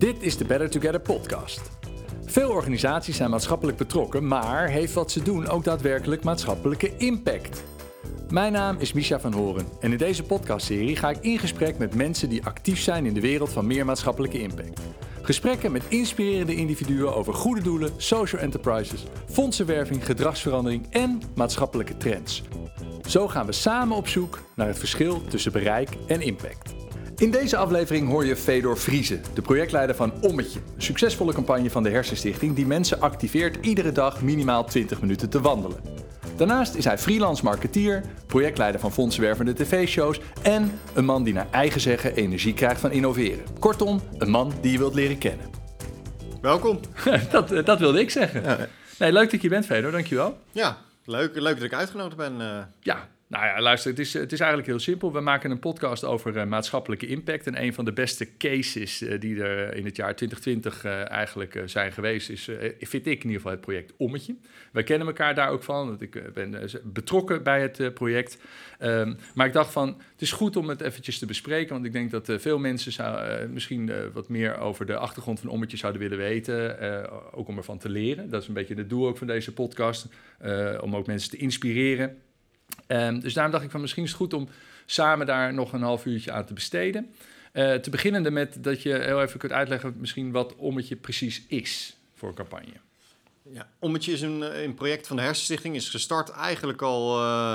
Dit is de Better Together podcast. Veel organisaties zijn maatschappelijk betrokken, maar heeft wat ze doen ook daadwerkelijk maatschappelijke impact? Mijn naam is Misha van Horen en in deze podcastserie ga ik in gesprek met mensen die actief zijn in de wereld van meer maatschappelijke impact. Gesprekken met inspirerende individuen over goede doelen, social enterprises, fondsenwerving, gedragsverandering en maatschappelijke trends. Zo gaan we samen op zoek naar het verschil tussen bereik en impact. In deze aflevering hoor je Fedor Friese, de projectleider van Ommetje, een succesvolle campagne van de Hersenstichting die mensen activeert iedere dag minimaal 20 minuten te wandelen. Daarnaast is hij freelance marketeer, projectleider van fondsenwervende tv-shows en een man die naar eigen zeggen energie krijgt van innoveren. Kortom, een man die je wilt leren kennen. Welkom. dat wilde ik zeggen. Ja. Nee, leuk dat je bent, Fedor, dankjewel. Ja, leuk dat ik uitgenodigd ben. Ja. Nou ja, luister, het is eigenlijk heel simpel. We maken een podcast over maatschappelijke impact. En een van de beste cases die er in het jaar 2020 eigenlijk zijn geweest, vind ik in ieder geval het project Ommetje. Wij kennen elkaar daar ook van, want ik ben betrokken bij het project. Maar ik dacht van, het is goed om het eventjes te bespreken, want ik denk dat veel mensen misschien wat meer over de achtergrond van Ommetje zouden willen weten. Ook om ervan te leren. Dat is een beetje het doel ook van deze podcast, om ook mensen te inspireren. Dus daarom dacht ik van misschien is het goed om samen daar nog een half uurtje aan te besteden. Te beginnen met dat je heel even kunt uitleggen misschien wat Ommetje precies is voor een campagne. Ja, Ommetje is een project van de Hersenstichting. Is gestart eigenlijk al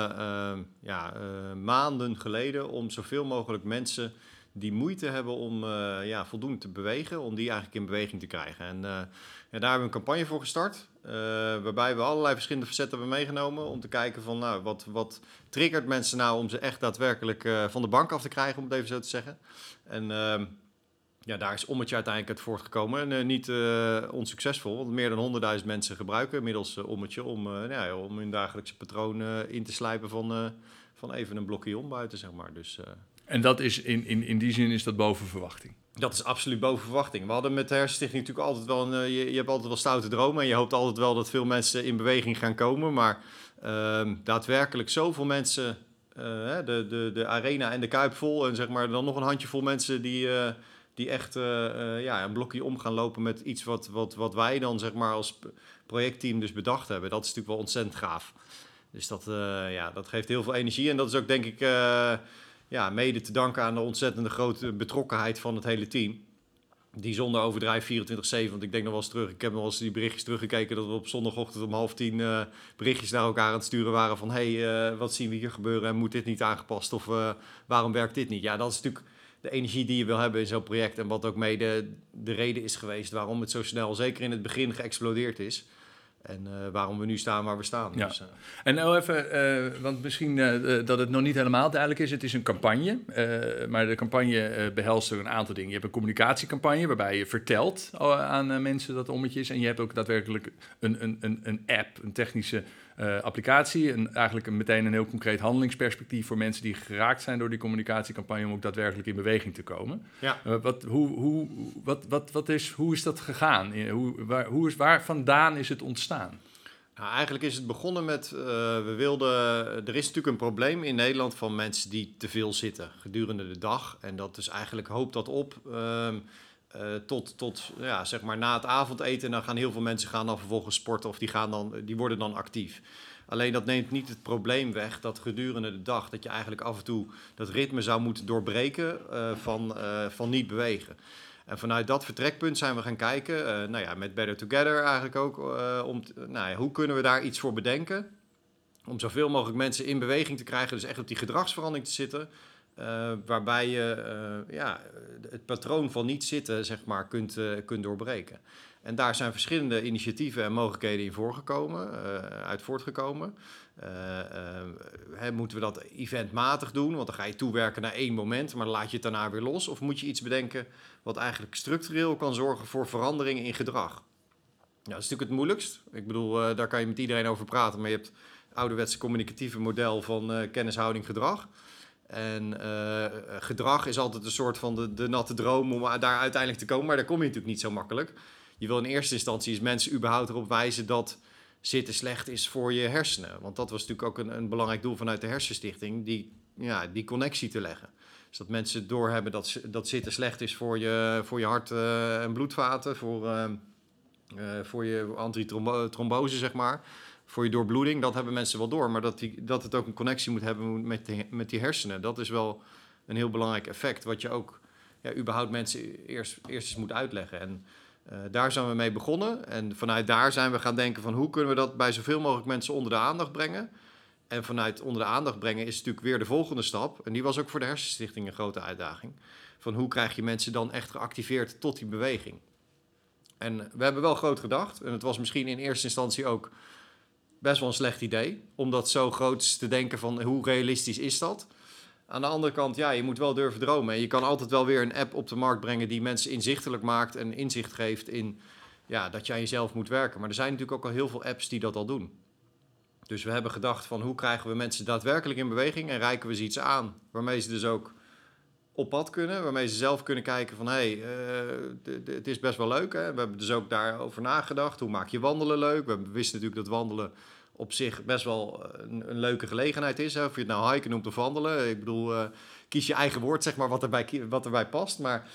maanden geleden om zoveel mogelijk mensen die moeite hebben om voldoende te bewegen, om die eigenlijk in beweging te krijgen. En daar hebben we een campagne voor gestart, waarbij we allerlei verschillende facetten hebben meegenomen om te kijken van wat triggert mensen nou om ze echt daadwerkelijk van de bank af te krijgen, om het even zo te zeggen. En daar is Ommetje uiteindelijk uit voortgekomen en niet onsuccesvol, want meer dan 100.000 mensen gebruiken inmiddels Ommetje om hun dagelijkse patroon in te slijpen van even een blokje om buiten, zeg maar. Dus... En dat is in die zin is dat boven verwachting? Dat is absoluut boven verwachting. We hadden met de Hersenstichting natuurlijk altijd wel je hebt altijd wel stoute dromen en je hoopt altijd wel dat veel mensen in beweging gaan komen. Maar daadwerkelijk zoveel mensen, de arena en de Kuip vol en zeg maar dan nog een handjevol mensen die echt een blokje om gaan lopen met iets wat wij dan zeg maar als projectteam dus bedacht hebben. Dat is natuurlijk wel ontzettend gaaf. Dus dat geeft heel veel energie en dat is ook denk ik... mede te danken aan de ontzettende grote betrokkenheid van het hele team. Die zonder overdrijf 24/7, want ik denk nog wel eens terug, ik heb nog wel eens die berichtjes teruggekeken dat we op zondagochtend om 9:30 berichtjes naar elkaar aan het sturen waren van wat zien we hier gebeuren en moet dit niet aangepast of waarom werkt dit niet? Ja, dat is natuurlijk de energie die je wil hebben in zo'n project en wat ook mede de reden is geweest waarom het zo snel, zeker in het begin, geëxplodeerd is. En waarom we nu staan waar we staan. Ja. Dus, En nou even, want misschien dat het nog niet helemaal duidelijk is. Het is een campagne, maar de campagne behelst er een aantal dingen. Je hebt een communicatiecampagne waarbij je vertelt aan mensen dat Ommetje is. En je hebt ook daadwerkelijk een app, een technische applicatie. En eigenlijk meteen een heel concreet handelingsperspectief voor mensen die geraakt zijn door die communicatiecampagne om ook daadwerkelijk in beweging te komen. Ja. Hoe is dat gegaan? Waar vandaan is het ontstaan? Nou, eigenlijk is het begonnen met, er is natuurlijk een probleem in Nederland van mensen die te veel zitten gedurende de dag. En dat dus eigenlijk hoopt dat op tot zeg maar na het avondeten. En dan gaan heel veel mensen dan vervolgens sporten of die worden dan actief. Alleen dat neemt niet het probleem weg dat gedurende de dag dat je eigenlijk af en toe dat ritme zou moeten doorbreken van niet bewegen. En vanuit dat vertrekpunt zijn we gaan kijken, met Better Together eigenlijk ook, hoe kunnen we daar iets voor bedenken om zoveel mogelijk mensen in beweging te krijgen, dus echt op die gedragsverandering te zitten, waarbij je het patroon van niet zitten zeg maar kunt doorbreken. En daar zijn verschillende initiatieven en mogelijkheden uit voortgekomen. Moeten we dat eventmatig doen? Want dan ga je toewerken naar één moment, maar dan laat je het daarna weer los. Of moet je iets bedenken wat eigenlijk structureel kan zorgen voor veranderingen in gedrag? Ja, dat is natuurlijk het moeilijkst. Ik bedoel, daar kan je met iedereen over praten. Maar je hebt het ouderwetse communicatieve model van kennishouding gedrag. En gedrag is altijd een soort van de natte droom om daar uiteindelijk te komen. Maar daar kom je natuurlijk niet zo makkelijk. Je wil in eerste instantie mensen überhaupt erop wijzen dat zitten slecht is voor je hersenen. Want dat was natuurlijk ook een belangrijk doel vanuit de Hersenstichting, die connectie te leggen. Dus dat mensen doorhebben dat zitten slecht is voor je hart en bloedvaten, voor je antitrombose, zeg maar, voor je doorbloeding. Dat hebben mensen wel door, maar dat het ook een connectie moet hebben met die hersenen. Dat is wel een heel belangrijk effect, wat je ook überhaupt mensen eerst eens moet uitleggen. En daar zijn we mee begonnen. En vanuit daar zijn we gaan denken van hoe kunnen we dat bij zoveel mogelijk mensen onder de aandacht brengen. En vanuit onder de aandacht brengen is natuurlijk weer de volgende stap. En die was ook voor de Hersenstichting een grote uitdaging. Van hoe krijg je mensen dan echt geactiveerd tot die beweging? En we hebben wel groot gedacht. En het was misschien in eerste instantie ook best wel een slecht idee. Om dat zo groots te denken van hoe realistisch is dat? Aan de andere kant, je moet wel durven dromen. En je kan altijd wel weer een app op de markt brengen die mensen inzichtelijk maakt en inzicht geeft in dat je aan jezelf moet werken. Maar er zijn natuurlijk ook al heel veel apps die dat al doen. Dus we hebben gedacht van hoe krijgen we mensen daadwerkelijk in beweging en reiken we ze iets aan waarmee ze dus ook op pad kunnen, waarmee ze zelf kunnen kijken van het is best wel leuk. Hè? We hebben dus ook daarover nagedacht. Hoe maak je wandelen leuk? We wisten natuurlijk dat wandelen op zich best wel een leuke gelegenheid is. Hè? Of je het nou hiken noemt of wandelen. Ik bedoel, kies je eigen woord, zeg maar, wat erbij past. Maar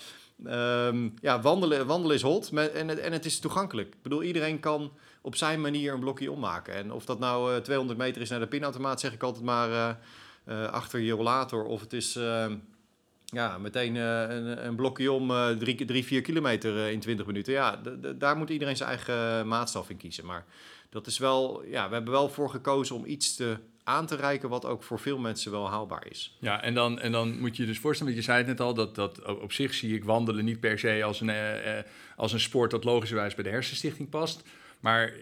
wandelen is hot en het is toegankelijk. Ik bedoel, iedereen kan op zijn manier een blokje ommaken. En of dat nou 200 meter is naar de pinautomaat, zeg ik altijd maar achter je rollator. Of het is meteen een blokje om 3-4 kilometer in 20 minuten. Daar moet iedereen zijn eigen maatstaf in kiezen. Maar dat is wel, we hebben wel voor gekozen om iets aan te reiken wat ook voor veel mensen wel haalbaar is. Ja, en dan moet je je dus voorstellen, want je zei het net al, dat op zich zie ik wandelen niet per se als een sport dat logischerwijs bij de Hersenstichting past. Maar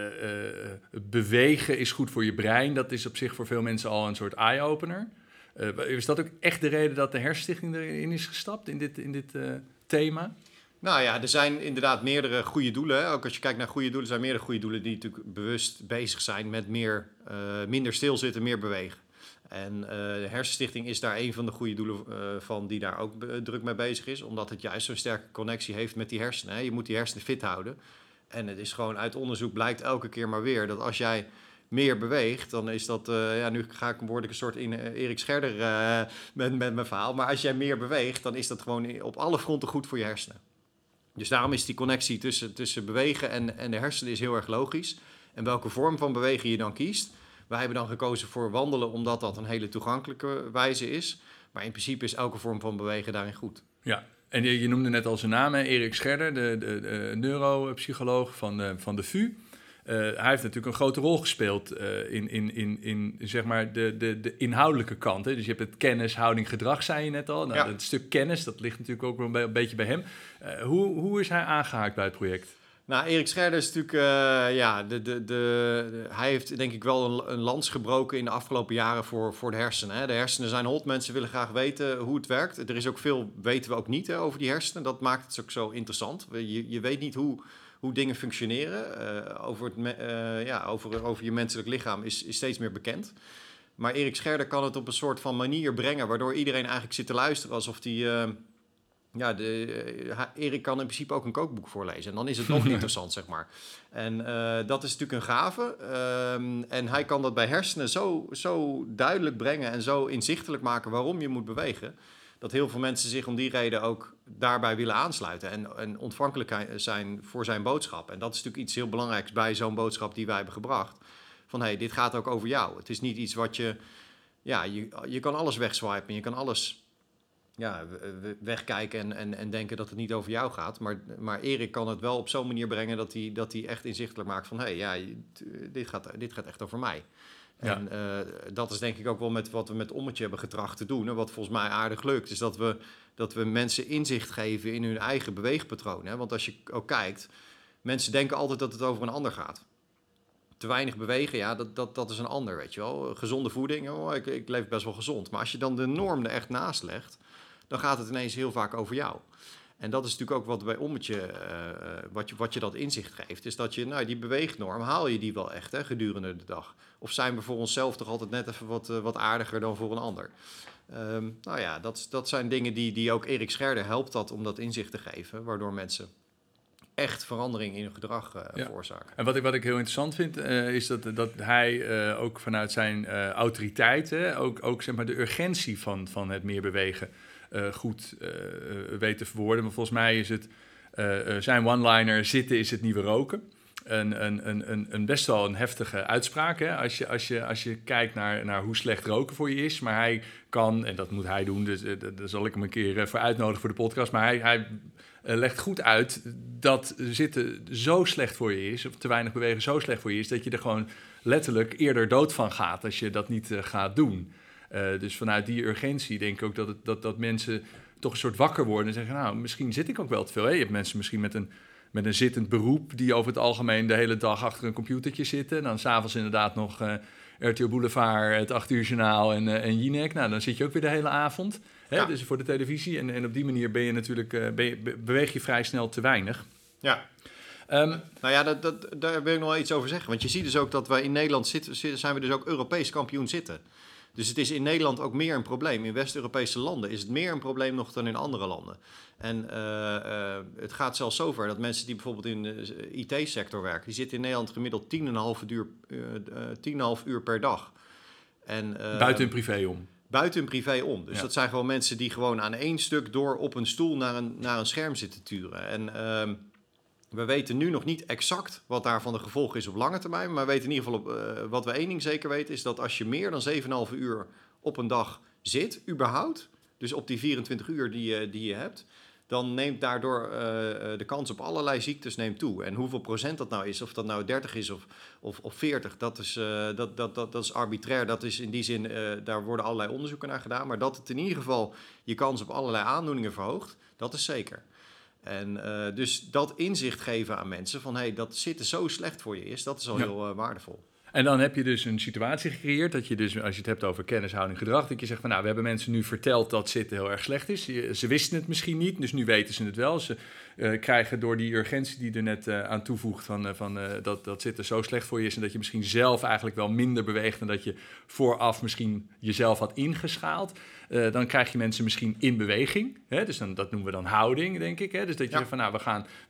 bewegen is goed voor je brein. Dat is op zich voor veel mensen al een soort eye-opener. Is dat ook echt de reden dat de Hersenstichting erin is gestapt in dit thema? Nou ja, er zijn inderdaad meerdere goede doelen. Hè. Ook als je kijkt naar goede doelen, zijn meerdere goede doelen die natuurlijk bewust bezig zijn met minder stilzitten, meer bewegen. En de Hersenstichting is daar een van de goede doelen van die daar ook druk mee bezig is. Omdat het juist zo'n sterke connectie heeft met die hersenen. Hè. Je moet die hersenen fit houden. En het is gewoon uit onderzoek blijkt elke keer maar weer dat als jij meer beweegt, dan is dat, nu word ik een soort Erik Scherder met mijn verhaal. Maar als jij meer beweegt, dan is dat gewoon op alle fronten goed voor je hersenen. Dus daarom is die connectie tussen bewegen en de hersenen is heel erg logisch. En welke vorm van bewegen je dan kiest. Wij hebben dan gekozen voor wandelen, omdat dat een hele toegankelijke wijze is. Maar in principe is elke vorm van bewegen daarin goed. Ja, en je noemde net al zijn naam, Erik Scherder, de neuropsycholoog van de VU. Hij heeft natuurlijk een grote rol gespeeld in zeg maar de inhoudelijke kant. Hè? Dus je hebt het kennis, houding, gedrag, zei je net al. Nou, het stuk kennis, dat ligt natuurlijk ook wel een beetje bij hem. Hoe is hij aangehaakt bij het project? Nou, Erik Scherder is natuurlijk, hij heeft denk ik wel een lans gebroken in de afgelopen jaren voor de hersenen. Hè. De hersenen zijn hot, mensen willen graag weten hoe het werkt. Er is ook veel, weten we ook niet over die hersenen. Dat maakt het ook zo interessant. Je weet niet hoe dingen functioneren. Over je menselijk lichaam is steeds meer bekend. Maar Erik Scherder kan het op een soort van manier brengen, waardoor iedereen eigenlijk zit te luisteren alsof die... Erik kan in principe ook een kookboek voorlezen. En dan is het nog interessant, zeg maar. En dat is natuurlijk een gave. En hij kan dat bij hersenen zo duidelijk brengen en zo inzichtelijk maken waarom je moet bewegen, dat heel veel mensen zich om die reden ook daarbij willen aansluiten en ontvankelijk zijn voor zijn boodschap. En dat is natuurlijk iets heel belangrijks bij zo'n boodschap die wij hebben gebracht. Van dit gaat ook over jou. Het is niet iets wat je kan alles wegswipen, je kan alles wegkijken en denken dat het niet over jou gaat. Maar Erik kan het wel op zo'n manier brengen dat hij echt inzichtelijk maakt van dit gaat echt over mij. Ja. En dat is denk ik ook wel met wat we met Ommetje hebben getracht te doen. En wat volgens mij aardig lukt, is dat we mensen inzicht geven in hun eigen beweegpatroon. Hè? Want als je ook kijkt, mensen denken altijd dat het over een ander gaat. Te weinig bewegen, dat is een ander, weet je wel. Gezonde voeding, ik leef best wel gezond. Maar als je dan de norm er echt naast legt, dan gaat het ineens heel vaak over jou. En dat is natuurlijk ook wat bij Ommetje, wat je dat inzicht geeft, is dat je, die beweegnorm, haal je die wel echt gedurende de dag? Of zijn we voor onszelf toch altijd net even wat aardiger dan voor een ander? Dat zijn dingen die ook Erik Scherder helpt om dat inzicht te geven, waardoor mensen echt verandering in hun gedrag veroorzaken. En wat ik heel interessant vind, is dat hij ook vanuit zijn autoriteit, ook zeg maar de urgentie van het meer bewegen goed weet te verwoorden. Maar volgens mij is het zijn one-liner, zitten is het nieuwe roken. Een best wel een heftige uitspraak, hè? Als je kijkt naar hoe slecht roken voor je is. Maar hij kan, en dat moet hij doen, dus daar zal ik hem een keer voor uitnodigen voor de podcast. Maar hij legt goed uit dat zitten zo slecht voor je is, of te weinig bewegen zo slecht voor je is, dat je er gewoon letterlijk eerder dood van gaat als je dat niet gaat doen. Dus vanuit die urgentie denk ik ook dat mensen toch een soort wakker worden en zeggen, nou, misschien zit ik ook wel te veel. Hè? Je hebt mensen misschien met een zittend beroep die over het algemeen de hele dag achter een computertje zitten. En dan s'avonds inderdaad nog RTL Boulevard, het 8 uur journaal en Jinek. Nou, dan zit je ook weer de hele avond. Hè? Ja. Dus voor de televisie. En op die manier ben je natuurlijk, beweeg je vrij snel te weinig. Ja. Nou ja, daar wil ik nog wel iets over zeggen. Want je ziet dus ook dat wij in Nederland zijn we dus ook Europees kampioen zitten. Dus het is in Nederland ook meer een probleem. In West-Europese landen is het meer een probleem nog dan in andere landen. En het gaat zelfs zover dat mensen die bijvoorbeeld in de IT-sector werken, die zitten in Nederland gemiddeld 10,5 uur per dag. En, buiten hun privé om. Buiten hun privé om. Dus dat zijn gewoon mensen die gewoon aan één stuk door op een stoel naar een scherm zitten turen. En we weten nu nog niet exact wat daarvan de gevolg is op lange termijn. Maar we weten in ieder geval, wat we één ding zeker weten, is dat als je meer dan 7,5 uur op een dag zit, überhaupt, dus op die 24 uur die je hebt, dan neemt daardoor de kans op allerlei ziektes neemt toe. En hoeveel procent dat nou is, of dat nou 30 is of 40, dat is arbitrair. Dat is in die zin, daar worden allerlei onderzoeken naar gedaan. Maar dat het in ieder geval je kans op allerlei aandoeningen verhoogt, dat is zeker. En dus dat inzicht geven aan mensen van, hey, dat zitten zo slecht voor je is, dat is al heel waardevol. En dan heb je dus een situatie gecreëerd dat je dus, als je het hebt over kennis, houding, gedrag, dat je zegt van, nou, we hebben mensen nu verteld dat zitten heel erg slecht is. Ze wisten het misschien niet, dus nu weten ze het wel. Ze krijgen door die urgentie die er net aan toevoegt dat zitten zo slecht voor je is en dat je misschien zelf eigenlijk wel minder beweegt dan dat je vooraf misschien jezelf had ingeschaald. Dan krijg je mensen misschien in beweging. Hè? Dus dat noemen we dan houding, denk ik. Hè? Dus dat je zegt van, nou,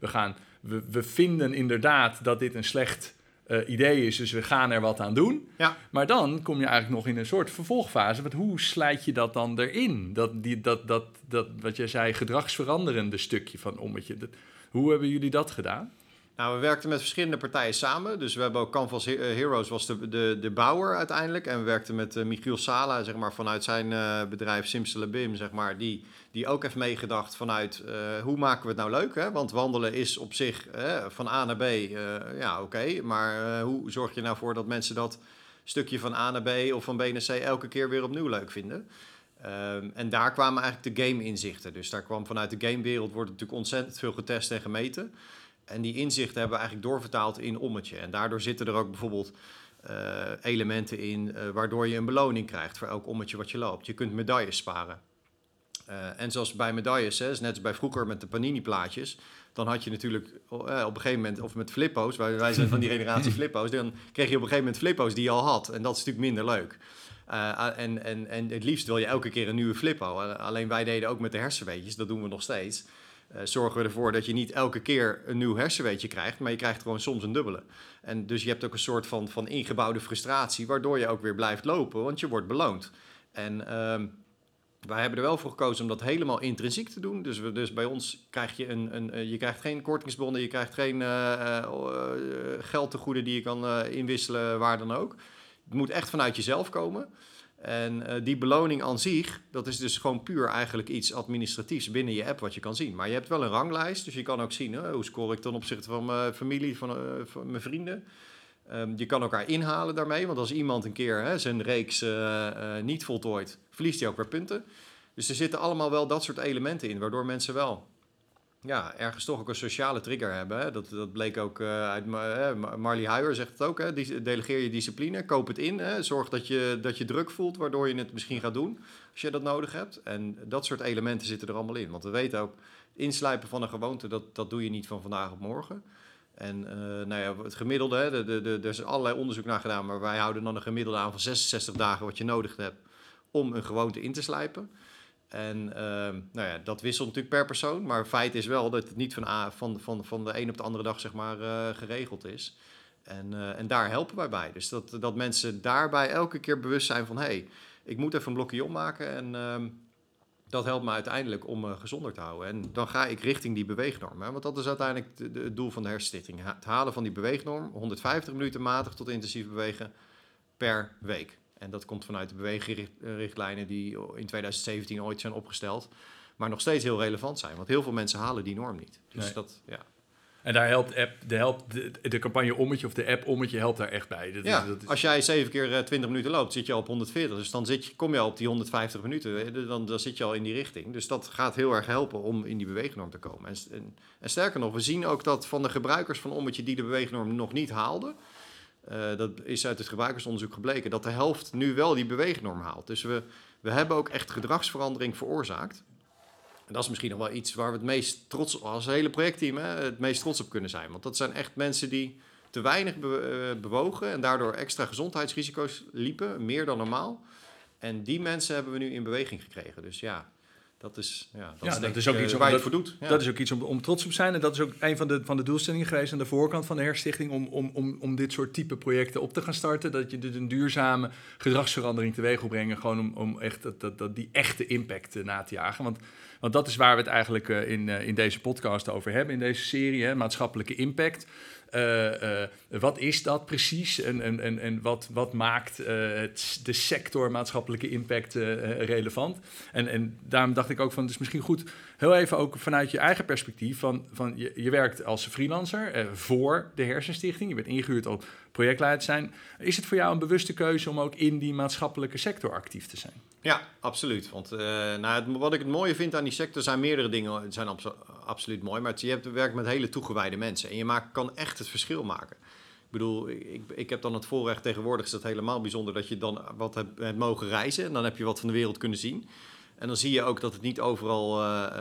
we vinden inderdaad dat dit een slecht idee is, dus we gaan er wat aan doen. Ja. Maar dan kom je eigenlijk nog in een soort vervolgfase. Want hoe slijt je dat dan erin? Dat wat jij zei, gedragsveranderende stukje van ommetje. Hoe hebben jullie dat gedaan? Nou, we werkten met verschillende partijen samen. Dus we hebben ook Canvas Heroes was de bouwer uiteindelijk. En we werkten met Michiel Sala, zeg maar, vanuit zijn bedrijf Simsalabim, zeg maar, die ook heeft meegedacht vanuit hoe maken we het nou leuk? Hè? Want wandelen is op zich van A naar B, oké. Maar hoe zorg je nou voor dat mensen dat stukje van A naar B of van B naar C elke keer weer opnieuw leuk vinden? En daar kwamen eigenlijk de game-inzichten. Dus daar kwam vanuit de gamewereld wordt natuurlijk ontzettend veel getest en gemeten. En die inzichten hebben we eigenlijk doorvertaald in ommetje. En daardoor zitten er ook bijvoorbeeld elementen in waardoor je een beloning krijgt voor elk ommetje wat je loopt. Je kunt medailles sparen. En zoals bij medailles, net als bij vroeger met de Panini-plaatjes, dan had je natuurlijk op een gegeven moment, of met flippo's, wij zijn van die generatie flippo's, dan kreeg je op een gegeven moment flippo's die je al had. En dat is natuurlijk minder leuk. En het liefst wil je elke keer een nieuwe flippo. Alleen wij deden ook met de hersenweetjes, dat doen we nog steeds. Zorgen we ervoor dat je niet elke keer een nieuw hersenweetje krijgt, maar je krijgt gewoon soms een dubbele. En dus je hebt ook een soort van ingebouwde frustratie, waardoor je ook weer blijft lopen, want je wordt beloond. En wij hebben er wel voor gekozen om dat helemaal intrinsiek te doen. Dus bij ons krijg je je krijgt geen kortingsbonnen, je krijgt geen geldtegoeden die je kan inwisselen, waar dan ook. Het moet echt vanuit jezelf komen. En die beloning aan zich, dat is dus gewoon puur eigenlijk iets administratiefs binnen je app wat je kan zien. Maar je hebt wel een ranglijst, dus je kan ook zien hoe score ik ten opzichte van mijn familie, van mijn vrienden. Je kan elkaar inhalen daarmee, want als iemand een keer zijn reeks niet voltooit, verliest hij ook weer punten. Dus er zitten allemaal wel dat soort elementen in, waardoor mensen wel ergens toch ook een sociale trigger hebben. Hè? Dat bleek ook uit Marley Huijer zegt het ook. Hè? Delegeer je discipline, koop het in. Hè? Zorg dat je druk voelt, waardoor je het misschien gaat doen als je dat nodig hebt. En dat soort elementen zitten er allemaal in. Want we weten ook, inslijpen van een gewoonte, dat doe je niet van vandaag op morgen. En het gemiddelde, er is allerlei onderzoek naar gedaan, maar wij houden dan een gemiddelde aan van 66 dagen wat je nodig hebt om een gewoonte in te slijpen. En dat wisselt natuurlijk per persoon. Maar feit is wel dat het niet van de een op de andere dag zeg maar, geregeld is. En daar helpen wij bij. Dus dat mensen daarbij elke keer bewust zijn van... hey, ik moet even een blokje ommaken. En dat helpt me uiteindelijk om gezonder te houden. En dan ga ik richting die beweegnorm. Hè? Want dat is uiteindelijk het doel van de Hersenstichting. Het halen van die beweegnorm. 150 minuten matig tot intensief bewegen per week. En dat komt vanuit de beweegrichtlijnen die in 2017 ooit zijn opgesteld. Maar nog steeds heel relevant zijn. Want heel veel mensen halen die norm niet. Dus nee. En daar helpt de campagne Ommetje of de app Ommetje helpt daar echt bij. Dat is... Als jij 7 keer 20 minuten loopt, zit je al op 140. Dus dan kom je al op die 150 minuten. Dan zit je al in die richting. Dus dat gaat heel erg helpen om in die beweegnorm te komen. En sterker nog, we zien ook dat van de gebruikers van Ommetje die de beweegnorm nog niet haalden... dat is uit het gebruikersonderzoek gebleken... dat de helft nu wel die beweegnorm haalt. Dus we hebben ook echt gedragsverandering veroorzaakt... En dat is misschien nog wel iets waar we het meest trots als hele projectteam het meest trots op kunnen zijn. Want dat zijn echt mensen die te weinig bewogen en daardoor extra gezondheidsrisico's liepen, meer dan normaal. En die mensen hebben we nu in beweging gekregen. Dus dat is ook iets waar je het voor doet. Ja. Dat is ook iets om trots op te zijn. En dat is ook een van de doelstellingen geweest aan de voorkant van de Hersenstichting... om dit soort type projecten op te gaan starten. Dat je dus een duurzame gedragsverandering teweeg wil brengen. Gewoon om echt die echte impact na te jagen. Want dat is waar we het eigenlijk in deze podcast over hebben, in deze serie, hè, maatschappelijke impact. Wat is dat precies en wat maakt de sector maatschappelijke impact relevant? En daarom dacht ik ook van, het is misschien goed, heel even ook vanuit je eigen perspectief, van je werkt als freelancer voor de Hersenstichting, je bent ingehuurd om projectleider te zijn. Is het voor jou een bewuste keuze om ook in die maatschappelijke sector actief te zijn? Ja, absoluut. Want wat ik het mooie vind aan die sector zijn meerdere dingen. Het zijn absoluut mooi, maar je werkt met hele toegewijde mensen. En je kan echt het verschil maken. Ik bedoel, ik heb dan het voorrecht tegenwoordig, is dat helemaal bijzonder, dat je dan wat hebt mogen reizen. En dan heb je wat van de wereld kunnen zien. En dan zie je ook dat het niet overal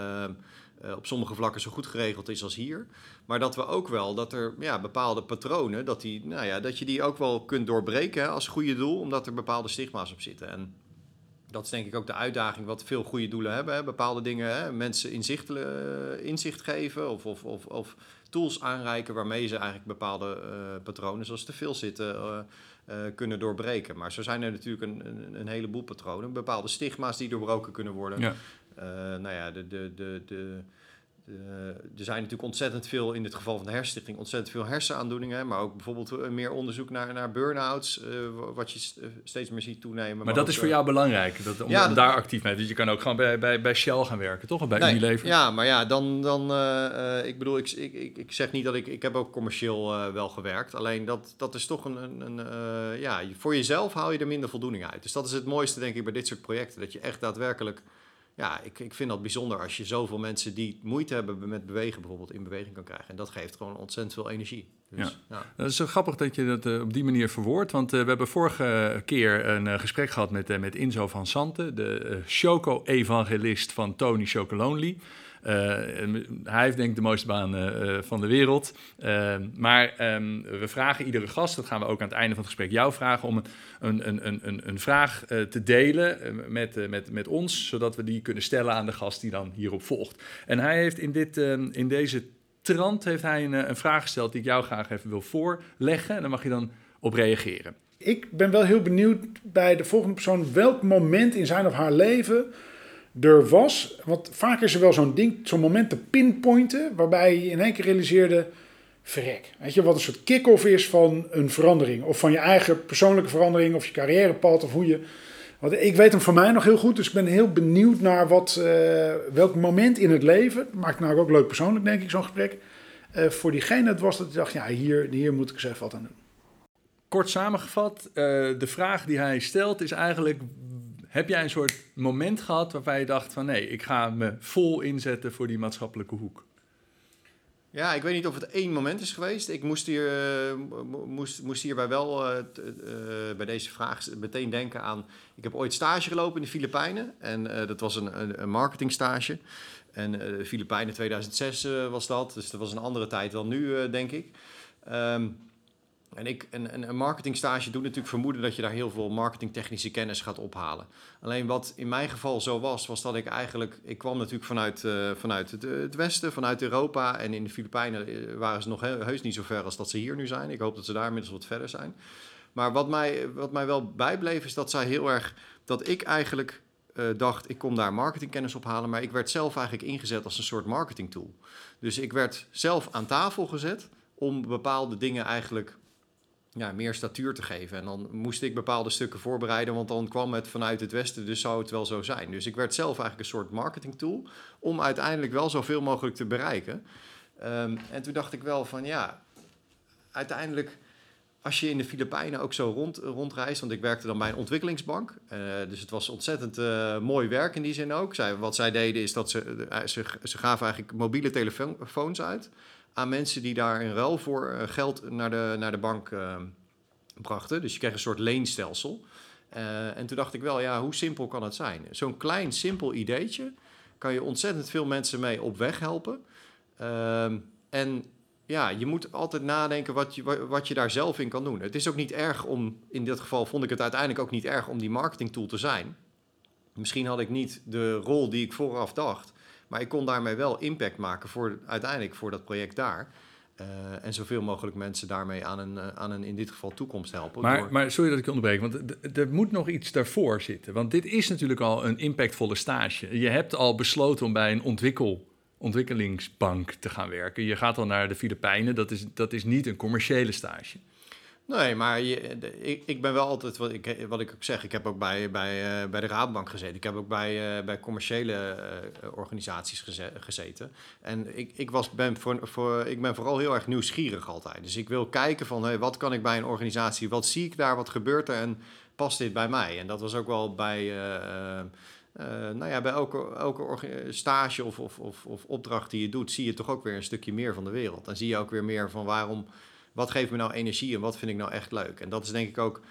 op sommige vlakken zo goed geregeld is als hier. Maar dat we ook wel, dat er bepaalde patronen, dat je die ook wel kunt doorbreken, hè, als goede doel, omdat er bepaalde stigma's op zitten. En dat is denk ik ook de uitdaging wat veel goede doelen hebben. Hè. Bepaalde dingen, hè, mensen inzicht geven of tools aanreiken waarmee ze eigenlijk bepaalde patronen, zoals te veel zitten, kunnen doorbreken. Maar zo zijn er natuurlijk een heleboel patronen. Bepaalde stigma's die doorbroken kunnen worden. Ja. Er zijn natuurlijk ontzettend veel, in dit geval van de Hersenstichting, ontzettend veel hersenaandoeningen. Maar ook bijvoorbeeld meer onderzoek naar burn-outs, wat je steeds meer ziet toenemen. Maar dat is voor jou belangrijk, om daar actief mee. Dus je kan ook gewoon bij Shell gaan werken, toch? Of bij Unilever? Ja, maar ik bedoel, ik zeg niet dat ik heb ook commercieel wel gewerkt. Alleen dat is toch voor jezelf haal je er minder voldoening uit. Dus dat is het mooiste, denk ik, bij dit soort projecten. Dat je echt daadwerkelijk... Ja, ik vind dat bijzonder als je zoveel mensen die moeite hebben met bewegen bijvoorbeeld in beweging kan krijgen. En dat geeft gewoon ontzettend veel energie. Dus, ja. Dat is zo grappig dat je dat op die manier verwoordt. Want we hebben vorige keer een gesprek gehad met Inzo van Santen, de choco-evangelist van Tony Chocolonely. Hij heeft denk ik de mooiste baan van de wereld. Maar we vragen iedere gast, dat gaan we ook aan het einde van het gesprek jou vragen, om een vraag te delen met ons, zodat we die kunnen stellen aan de gast die dan hierop volgt. En hij heeft in deze trant heeft hij een vraag gesteld die ik jou graag even wil voorleggen. En daar mag je dan op reageren. Ik ben wel heel benieuwd bij de volgende persoon welk moment in zijn of haar leven er was. Want vaak is er wel zo'n moment te pinpointen waarbij je in één keer realiseerde, verrek. Weet je, wat een soort kick-off is van een verandering. Of van je eigen persoonlijke verandering of je carrièrepad of hoe je... Want ik weet hem voor mij nog heel goed, dus ik ben heel benieuwd naar welk moment in het leven, maakt nou ook leuk persoonlijk denk ik zo'n gesprek, voor diegene het was dat hij dacht, ja hier moet ik eens even wat aan doen. Kort samengevat, de vraag die hij stelt is eigenlijk, heb jij een soort moment gehad waarbij je dacht van nee, ik ga me vol inzetten voor die maatschappelijke hoek? Ja, ik weet niet of het één moment is geweest. Ik moest hierbij wel bij deze vraag meteen denken aan... Ik heb ooit stage gelopen in de Filipijnen. En dat was een marketingstage. En de Filipijnen 2006 was dat. Dus dat was een andere tijd dan nu, denk ik. Een marketingstage doet natuurlijk vermoeden dat je daar heel veel marketingtechnische kennis gaat ophalen. Alleen wat in mijn geval zo was dat ik kwam natuurlijk vanuit het Westen, vanuit Europa. En in de Filipijnen waren ze nog heus niet zo ver als dat ze hier nu zijn. Ik hoop dat ze daar inmiddels wat verder zijn. Maar wat mij wel bijbleef is dat ik eigenlijk dacht, ik kom daar marketingkennis ophalen. Maar ik werd zelf eigenlijk ingezet als een soort marketingtool. Dus ik werd zelf aan tafel gezet om bepaalde dingen eigenlijk meer statuur te geven. En dan moest ik bepaalde stukken voorbereiden, want dan kwam het vanuit het Westen, dus zou het wel zo zijn. Dus ik werd zelf eigenlijk een soort marketingtool om uiteindelijk wel zoveel mogelijk te bereiken. En toen dacht ik wel van uiteindelijk, als je in de Filipijnen ook zo rondreist, want ik werkte dan bij een ontwikkelingsbank, dus het was ontzettend mooi werk in die zin ook. Wat zij deden is dat ze gaven eigenlijk mobiele telefoons uit aan mensen die daar in ruil voor geld naar de bank brachten. Dus je kreeg een soort leenstelsel. En toen dacht ik wel, hoe simpel kan het zijn? Zo'n klein, simpel ideetje kan je ontzettend veel mensen mee op weg helpen. En je moet altijd nadenken wat je daar zelf in kan doen. Het is ook niet erg in dit geval vond ik het uiteindelijk ook niet erg om die marketingtool te zijn. Misschien had ik niet de rol die ik vooraf dacht, maar ik kon daarmee wel impact maken uiteindelijk voor dat project daar. En zoveel mogelijk mensen daarmee aan een in dit geval toekomst helpen. Maar sorry dat ik je onderbreek, want er moet nog iets daarvoor zitten. Want dit is natuurlijk al een impactvolle stage. Je hebt al besloten om bij een ontwikkelingsbank te gaan werken. Je gaat al naar de Filipijnen, dat is niet een commerciële stage. Nee, maar ik ben wel altijd, wat ik ook zeg, ik heb ook bij de Rabobank gezeten. Ik heb ook bij commerciële organisaties gezeten. En ik ben vooral heel erg nieuwsgierig altijd. Dus ik wil kijken van, wat kan ik bij een organisatie, wat zie ik daar, wat gebeurt er en past dit bij mij? En dat was ook wel bij elke stage of opdracht die je doet, zie je toch ook weer een stukje meer van de wereld. Dan zie je ook weer meer van wat geeft me nou energie en wat vind ik nou echt leuk? En dat is denk ik ook,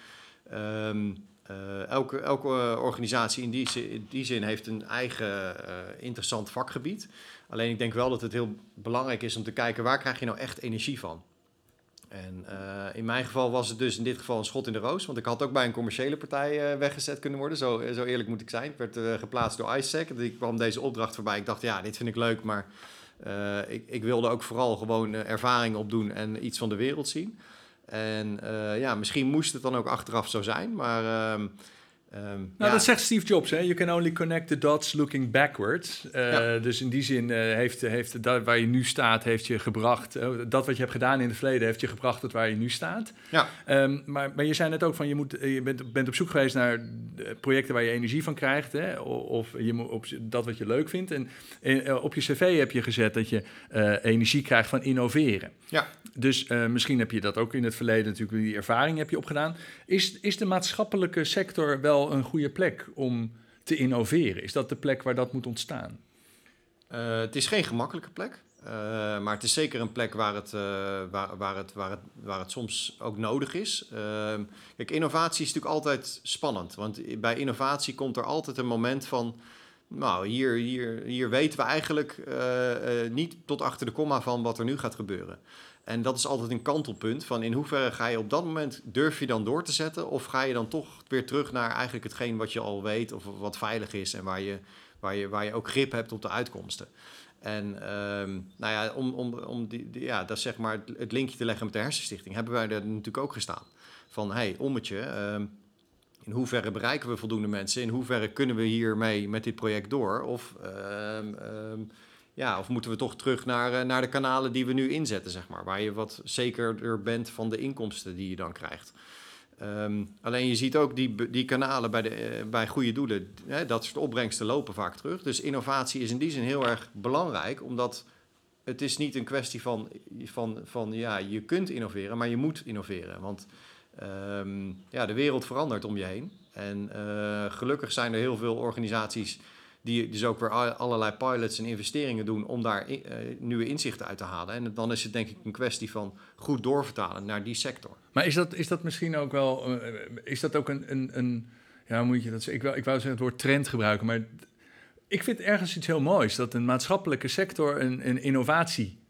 elke organisatie in die zin heeft een eigen interessant vakgebied. Alleen ik denk wel dat het heel belangrijk is om te kijken, waar krijg je nou echt energie van? En in mijn geval was het dus in dit geval een schot in de roos. Want ik had ook bij een commerciële partij weggezet kunnen worden. Zo eerlijk moet ik zijn. Ik werd geplaatst door ISEC. Ik kwam deze opdracht voorbij. Ik dacht, dit vind ik leuk, maar ik wilde ook vooral gewoon ervaring opdoen en iets van de wereld zien. En misschien moest het dan ook achteraf zo zijn, maar dat zegt Steve Jobs, hè? You can only connect the dots looking backwards. Dus in die zin heeft dat waar je nu staat, heeft je gebracht. Dat wat je hebt gedaan in het verleden, heeft je gebracht tot waar je nu staat. Ja. Maar je zei net ook van, je bent op zoek geweest naar projecten waar je energie van krijgt. Hè? Of op dat wat je leuk vindt. En op je cv heb je gezet dat je energie krijgt van innoveren. Ja. Dus misschien heb je dat ook in het verleden natuurlijk, die ervaring heb je opgedaan. Is de maatschappelijke sector wel een goede plek om te innoveren? Is dat de plek waar dat moet ontstaan? Het is geen gemakkelijke plek. Maar het is zeker een plek waar het soms ook nodig is. Kijk, innovatie is natuurlijk altijd spannend. Want bij innovatie komt er altijd een moment van, nou, hier weten we eigenlijk niet tot achter de komma van wat er nu gaat gebeuren. En dat is altijd een kantelpunt van in hoeverre ga je op dat moment, durf je dan door te zetten, of ga je dan toch weer terug naar eigenlijk hetgeen wat je al weet of wat veilig is en waar je ook grip hebt op de uitkomsten. En dat is zeg maar het linkje te leggen met de Hersenstichting, hebben wij er natuurlijk ook gestaan. Van, Ommetje, in hoeverre bereiken we voldoende mensen? In hoeverre kunnen we hiermee met dit project door? Of moeten we toch terug naar de kanalen die we nu inzetten, zeg maar, waar je wat zekerder bent van de inkomsten die je dan krijgt. Alleen je ziet ook die kanalen bij goede doelen, dat soort opbrengsten lopen vaak terug. Dus innovatie is in die zin heel erg belangrijk, omdat het is niet een kwestie van je kunt innoveren, maar je moet innoveren. Want de wereld verandert om je heen. En gelukkig zijn er heel veel organisaties die dus ook weer allerlei pilots en investeringen doen om daar nieuwe inzichten uit te halen. En dan is het denk ik een kwestie van goed doorvertalen naar die sector. Maar is dat misschien ook wel, is dat ook een hoe moet je dat zeggen? Ik wou zeggen het woord trend gebruiken, maar ik vind ergens iets heel moois, dat een maatschappelijke sector een innovatie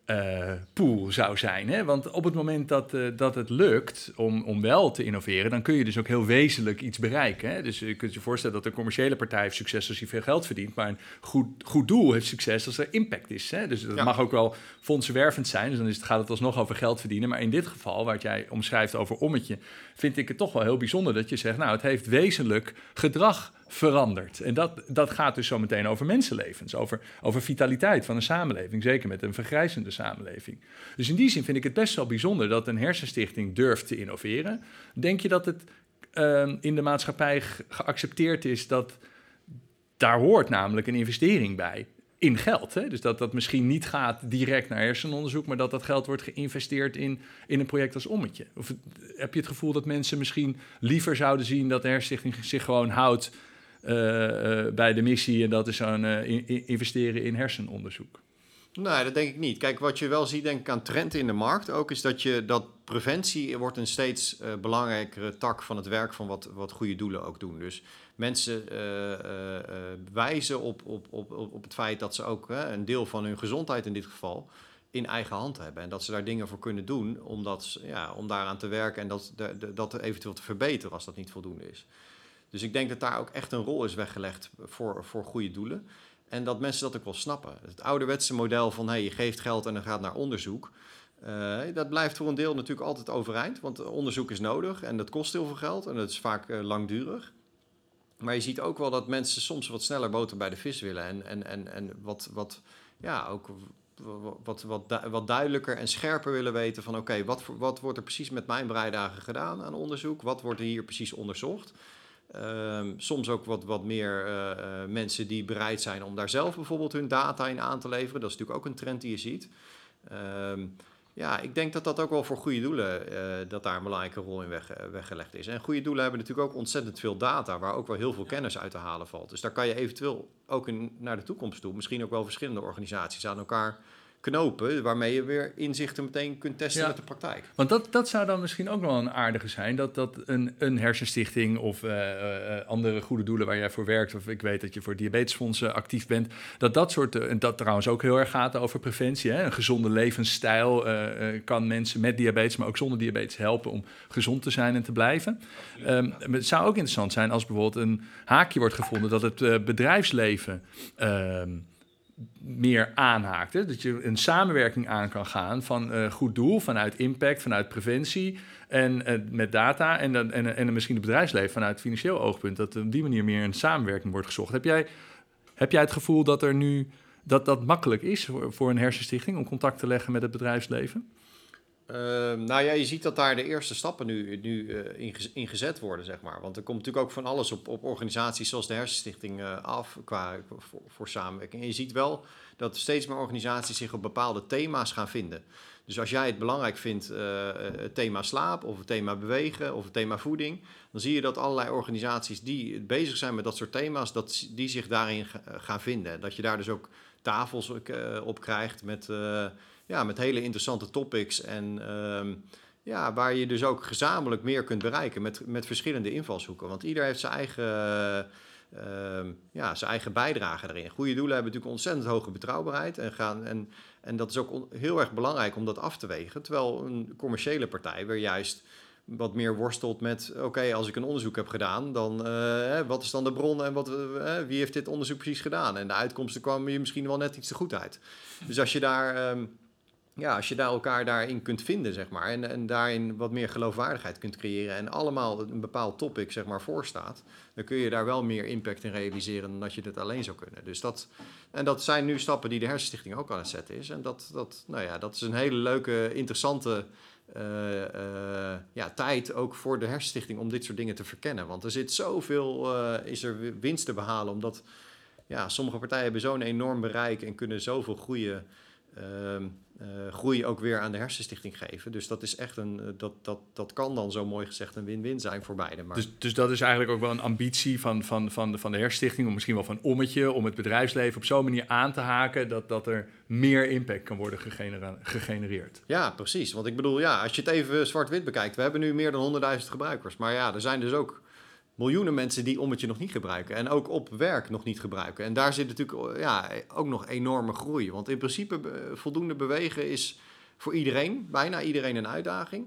pool zou zijn. Hè? Want op het moment dat het lukt om wel te innoveren, dan kun je dus ook heel wezenlijk iets bereiken. Hè? Dus je kunt je voorstellen dat een commerciële partij heeft succes als hij veel geld verdient, maar een goed doel heeft succes als er impact is. Hè? Dus dat mag ook wel fondsenwervend zijn, dus dan gaat het alsnog over geld verdienen. Maar in dit geval, wat jij omschrijft over Ommetje, vind ik het toch wel heel bijzonder dat je zegt, nou, het heeft wezenlijk gedrag veranderd. En dat gaat dus zo meteen over mensenlevens, over vitaliteit van een samenleving, zeker met een vergrijzende samenleving. Dus in die zin vind ik het best wel bijzonder dat een hersenstichting durft te innoveren. Denk je dat het in de maatschappij geaccepteerd is dat daar hoort namelijk een investering bij? In geld, hè? Dus dat misschien niet gaat direct naar hersenonderzoek, maar dat geld wordt geïnvesteerd in een project als Ommetje. Of heb je het gevoel dat mensen misschien liever zouden zien dat de hersenstichting zich gewoon houdt bij de missie en dat is zo'n investeren in hersenonderzoek? Nee, dat denk ik niet. Kijk, wat je wel ziet, denk ik, aan trend in de markt ook, is dat preventie wordt een steeds belangrijkere tak van het werk van wat goede doelen ook doen. Dus mensen wijzen op het feit dat ze ook een deel van hun gezondheid in dit geval in eigen hand hebben. En dat ze daar dingen voor kunnen doen om daaraan te werken en dat eventueel te verbeteren als dat niet voldoende is. Dus ik denk dat daar ook echt een rol is weggelegd voor goede doelen. En dat mensen dat ook wel snappen. Het ouderwetse model van je geeft geld en dan gaat naar onderzoek. Dat blijft voor een deel natuurlijk altijd overeind. Want onderzoek is nodig en dat kost heel veel geld. En dat is vaak langdurig. Maar je ziet ook wel dat mensen soms wat sneller boter bij de vis willen. En wat duidelijker en scherper willen weten van oké, wat wordt er precies met mijn bijdrage gedaan aan onderzoek? Wat wordt er hier precies onderzocht? Soms ook wat meer mensen die bereid zijn om daar zelf bijvoorbeeld hun data in aan te leveren. Dat is natuurlijk ook een trend die je ziet. Ik denk dat ook wel voor goede doelen dat daar een belangrijke rol in weggelegd is. En goede doelen hebben natuurlijk ook ontzettend veel data, waar ook wel heel veel kennis uit te halen valt. Dus daar kan je eventueel ook naar de toekomst toe, misschien ook wel verschillende organisaties aan elkaar knopen, waarmee je weer inzichten meteen kunt testen met de praktijk. Want dat zou dan misschien ook wel een aardige zijn, dat een hersenstichting of andere goede doelen waar jij voor werkt, of ik weet dat je voor diabetesfondsen actief bent, dat soort, en dat trouwens ook heel erg gaat over preventie, hè? Een gezonde levensstijl kan mensen met diabetes, maar ook zonder diabetes helpen om gezond te zijn en te blijven. Het zou ook interessant zijn als bijvoorbeeld een haakje wordt gevonden dat het bedrijfsleven meer aanhaakt. Hè? Dat je een samenwerking aan kan gaan van goed doel, vanuit impact, vanuit preventie en met data en misschien het bedrijfsleven vanuit financieel oogpunt. Dat op die manier meer een samenwerking wordt gezocht. Heb jij het gevoel dat er nu dat makkelijk is voor een hersenstichting om contact te leggen met het bedrijfsleven? Je ziet dat daar de eerste stappen nu in gezet worden, zeg maar. Want er komt natuurlijk ook van alles op organisaties zoals de Hersenstichting af voor samenwerking. En je ziet wel dat steeds meer organisaties zich op bepaalde thema's gaan vinden. Dus als jij het belangrijk vindt, het thema slaap of het thema bewegen of het thema voeding, dan zie je dat allerlei organisaties die bezig zijn met dat soort thema's, die zich daarin gaan vinden. Dat je daar dus ook tafels op krijgt met hele interessante topics en waar je dus ook gezamenlijk meer kunt bereiken met verschillende invalshoeken. Want ieder heeft zijn eigen bijdrage erin. Goede doelen hebben natuurlijk ontzettend hoge betrouwbaarheid en dat is ook heel erg belangrijk om dat af te wegen. Terwijl een commerciële partij weer juist wat meer worstelt met als ik een onderzoek heb gedaan, dan wat is dan de bron en wie heeft dit onderzoek precies gedaan? En de uitkomsten kwamen je misschien wel net iets te goed uit. Dus als je daar elkaar daarin kunt vinden, zeg maar, en daarin wat meer geloofwaardigheid kunt creëren en allemaal een bepaald topic, zeg maar, voorstaat, dan kun je daar wel meer impact in realiseren dan dat je dit alleen zou kunnen. Dus dat zijn nu stappen die de Hersenstichting ook aan het zetten is. En dat is een hele leuke, interessante tijd ook voor de Hersenstichting om dit soort dingen te verkennen. Want er zit zoveel, is er winst te behalen, omdat sommige partijen hebben zo'n enorm bereik en kunnen zoveel groei ook weer aan de Hersenstichting geven. Dus dat is echt dat kan dan zo mooi gezegd een win-win zijn voor beide. Maar Dus dat is eigenlijk ook wel een ambitie van de Hersenstichting, of misschien wel van Ommetje, om het bedrijfsleven op zo'n manier aan te haken dat er meer impact kan worden gegenereerd. Ja, precies. Want ik bedoel, als je het even zwart-wit bekijkt, we hebben nu meer dan 100.000 gebruikers. Maar er zijn dus ook miljoenen mensen die Ommetje nog niet gebruiken. En ook op werk nog niet gebruiken. En daar zit natuurlijk ook nog enorme groei. Want in principe voldoende bewegen is voor iedereen, bijna iedereen, een uitdaging.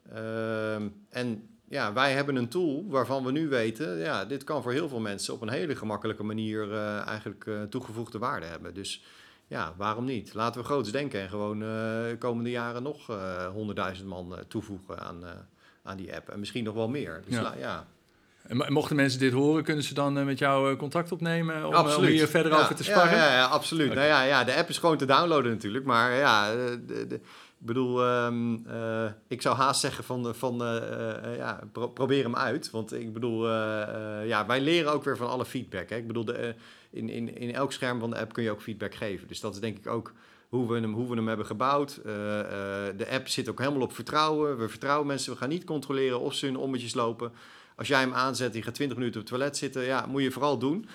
En wij hebben een tool waarvan we nu weten, dit kan voor heel veel mensen op een hele gemakkelijke manier eigenlijk toegevoegde waarde hebben. Dus waarom niet? Laten we groots denken en gewoon de komende jaren nog 100.000 man toevoegen aan die app. En misschien nog wel meer. Dus En mochten mensen dit horen, kunnen ze dan met jou contact opnemen om hier verder over te sparren? Ja, absoluut. Okay. De app is gewoon te downloaden natuurlijk, maar ik bedoel, ik zou haast zeggen probeer hem uit. Want ik bedoel, wij leren ook weer van alle feedback. Hè. Ik bedoel, in elk scherm van de app kun je ook feedback geven. Dus dat is denk ik ook hoe we hem hebben gebouwd. De app zit ook helemaal op vertrouwen. We vertrouwen mensen. We gaan niet controleren of ze hun ommetjes lopen. Als jij hem aanzet en je gaat 20 minuten op het toilet zitten, moet je vooral doen.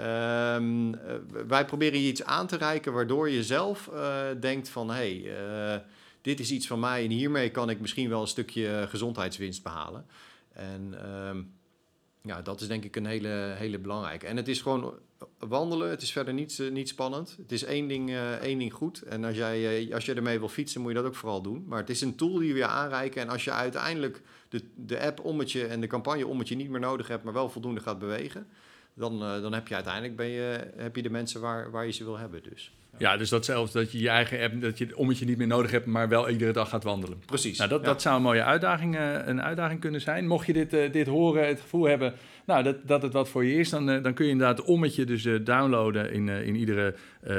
Wij proberen je iets aan te reiken waardoor je zelf denkt van dit is iets van mij en hiermee kan ik misschien wel een stukje gezondheidswinst behalen. En dat is denk ik een hele belangrijke. En het is gewoon wandelen, het is verder niet spannend. Het is één ding goed. En als je ermee wil fietsen, moet je dat ook vooral doen. Maar het is een tool die we je aanreiken. En als je uiteindelijk de app Ommetje en de campagne Ommetje niet meer nodig hebt, maar wel voldoende gaat bewegen, dan heb je uiteindelijk heb je de mensen waar je ze wil hebben. Ja, dus datzelfde, dat je je eigen app, dat je het Ommetje niet meer nodig hebt, maar wel iedere dag gaat wandelen. Precies. Nou, dat zou een mooie uitdaging kunnen zijn. Mocht je dit horen, het gevoel hebben dat het wat voor je is, dan kun je inderdaad het Ommetje dus downloaden in iedere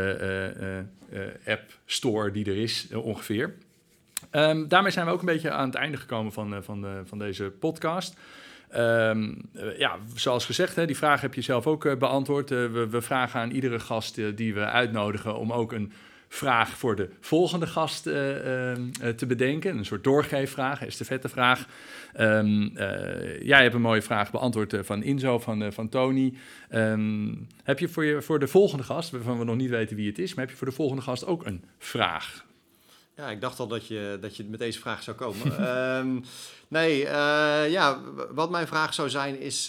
app store die er is, ongeveer. Daarmee zijn we ook een beetje aan het einde gekomen van deze podcast. Zoals gezegd, die vraag heb je zelf ook beantwoord. We vragen aan iedere gast die we uitnodigen om ook een vraag voor de volgende gast te bedenken. Een soort doorgeefvraag, estafettevraag. Jij hebt een mooie vraag beantwoord van Inzo, van Tony. Heb je voor de volgende gast, waarvan we nog niet weten wie het is, maar heb je voor de volgende gast ook een vraag? Ja, ik dacht al dat je met deze vraag zou komen. Wat mijn vraag zou zijn is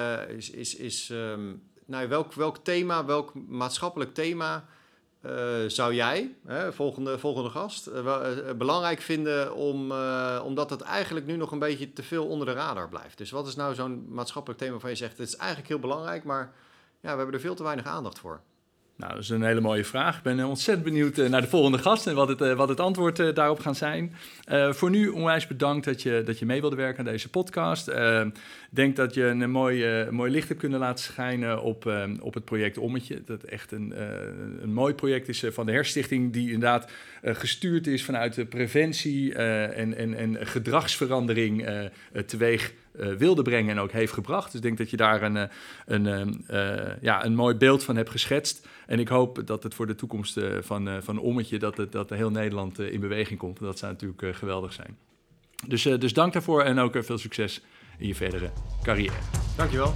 welk thema, welk maatschappelijk thema zou jij, volgende gast, belangrijk vinden omdat het eigenlijk nu nog een beetje te veel onder de radar blijft. Dus wat is nou zo'n maatschappelijk thema waarvan je zegt, het is eigenlijk heel belangrijk, maar we hebben er veel te weinig aandacht voor? Nou, dat is een hele mooie vraag. Ik ben ontzettend benieuwd naar de volgende gast en wat het antwoord daarop gaat zijn. Voor nu onwijs bedankt dat je mee wilde werken aan deze podcast. Ik denk dat je een mooi licht hebt kunnen laten schijnen op het project Ommetje. Dat echt een mooi project is van de Hersenstichting, die inderdaad gestuurd is vanuit de preventie en gedragsverandering teweeg wilde brengen en ook heeft gebracht. Dus ik denk dat je daar een mooi beeld van hebt geschetst. En ik hoop dat het voor de toekomst van Ommetje, dat heel Nederland in beweging komt. Dat zou natuurlijk geweldig zijn. Dus dank daarvoor en ook veel succes in je verdere carrière. Dankjewel.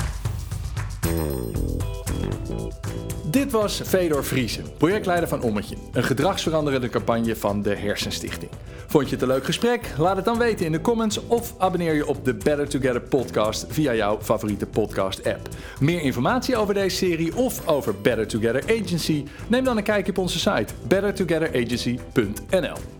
Dit was Fedor Vriesen, projectleider van Ommetje. Een gedragsveranderende campagne van de Hersenstichting. Vond je het een leuk gesprek? Laat het dan weten in de comments of abonneer je op de Better Together podcast via jouw favoriete podcast app. Meer informatie over deze serie of over Better Together Agency? Neem dan een kijkje op onze site bettertogetheragency.nl.